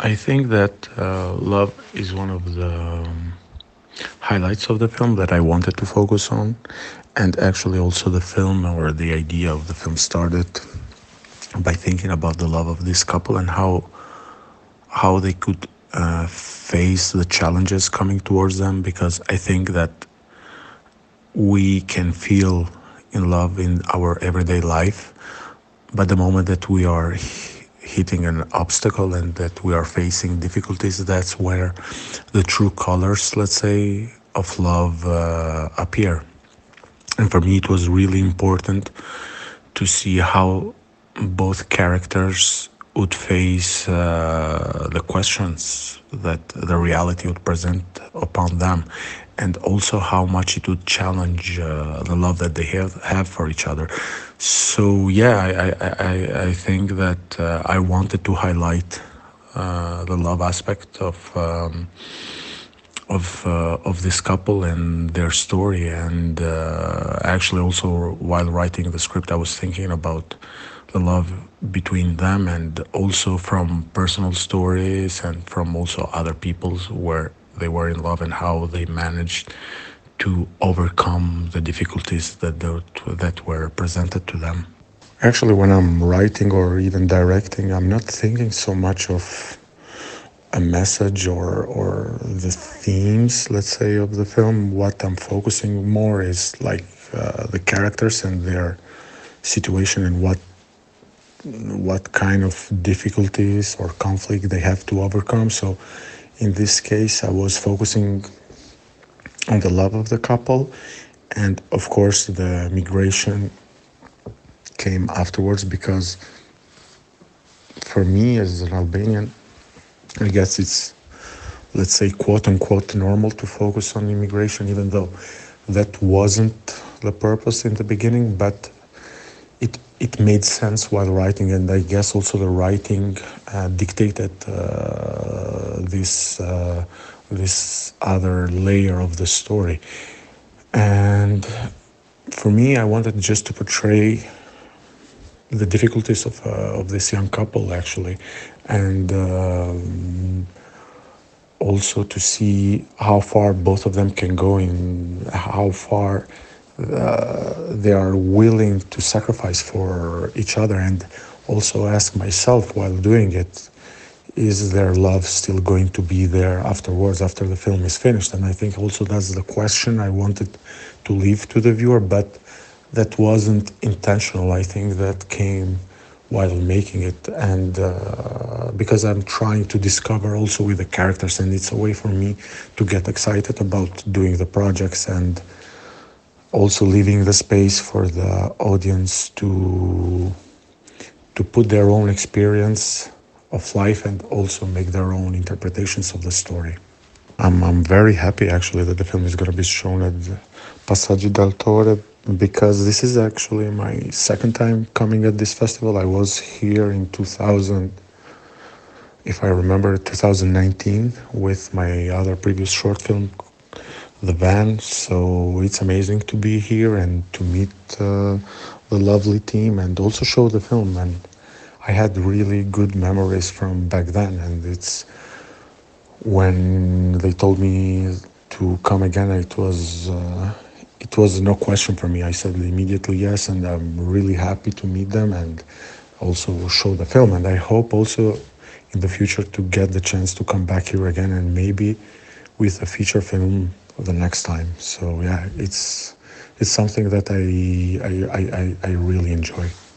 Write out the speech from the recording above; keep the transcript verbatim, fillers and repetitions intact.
I think that uh, love is one of the um, highlights of the film that I wanted to focus on. And actually, also, the film or the idea of the film started by thinking about the love of this couple and how how they could uh, face the challenges coming towards them. Because I think that we can feel in love in our everyday life, but the moment that we are h- hitting an obstacle and that we are facing difficulties, that's where the true colors, let's say, of love uh, appear. And for me, it was really important to see how both characters would face uh, the questions that the reality would present upon them, and also how much it would challenge uh, the love that they have, have for each other. So yeah, I, I, I, I think that uh, I wanted to highlight uh, the love aspect of um, of uh, of this couple and their story. And uh, actually, also while writing the script, I was thinking about the love between them, and also from personal stories and from also other people's where they were in love and how they managed to overcome the difficulties that that, that were presented to them. Actually, when I'm writing or even directing, I'm not thinking so much of a message or or the themes, let's say, of the film. What I'm focusing more is like uh, the characters and their situation and what what kind of difficulties or conflict they have to overcome. So in this case, I was focusing on the love of the couple, and of course the migration came afterwards, because for me as an Albanian, I guess it's, let's say, quote unquote normal to focus on immigration, even though that wasn't the purpose in the beginning. But it it made sense while writing, and I guess also the writing uh, dictated uh, this uh, this other layer of the story. And for me, I wanted just to portray the difficulties of uh, of this young couple, actually, and um, also to see how far both of them can go in how far uh, they are willing to sacrifice for each other, and also ask myself while doing it, is their love still going to be there afterwards, after the film is finished? And I think also that's the question I wanted to leave to the viewer, but that wasn't intentional. I think that came while making it, and uh, because I'm trying to discover also with the characters, and it's a way for me to get excited about doing the projects, and also leaving the space for the audience to to put their own experience of life and also make their own interpretations of the story. I'm, I'm very happy actually that the film is going to be shown at Passaggi del Torre, because this is actually my second time coming at this festival. I was here in two thousand, if I remember, two thousand nineteen with my other previous short film, The Van. So it's amazing to be here and to meet uh, the lovely team and also show the film. And I had really good memories from back then, and it's when they told me to come again, it was uh, it was no question for me. I said immediately yes, and I'm really happy to meet them and also show the film. And I hope also in the future to get the chance to come back here again, and maybe with a feature film the next time. So yeah, it's it's something that I I, I, I I really enjoy.